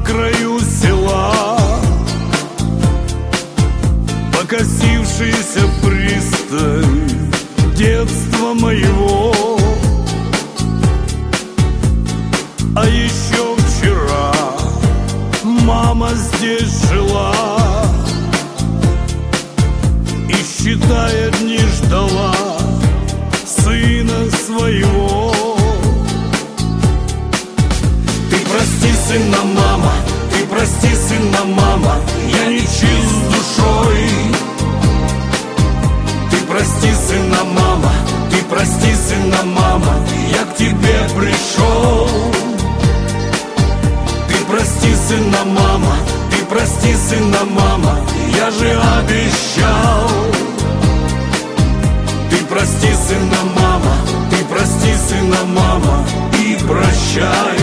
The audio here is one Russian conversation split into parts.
краю села, покосившаяся пристань детства моего. А еще вчера мама здесь жила и, считая дни, ждала сына своего. Ты прости, сына, мама, ты прости, сына, мама, я не чист душой. Ты прости, сына, мама, ты прости, сына, мама, я к тебе пришел. Ты прости, сына, мама, ты прости, сына, мама, я же обещал. Ты прости, сына, мама, ты прости, сына, мама, и прощай.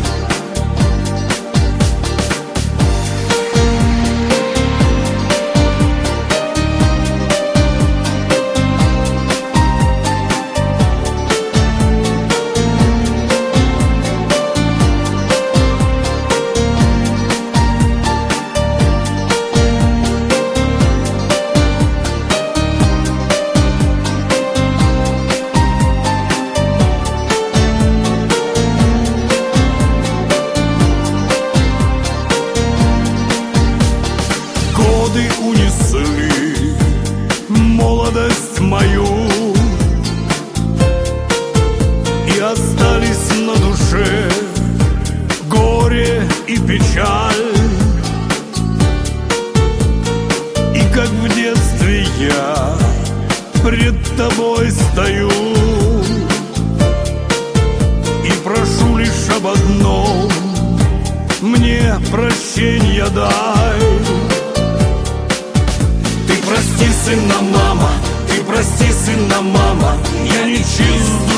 Годы унесли молодость мою, и остались на душе горе и печаль. И как в детстве я пред тобой стою и прошу лишь об одном: мне прощенья дай. Ты прости, сына, мама, ты прости, сына, мама, я не чист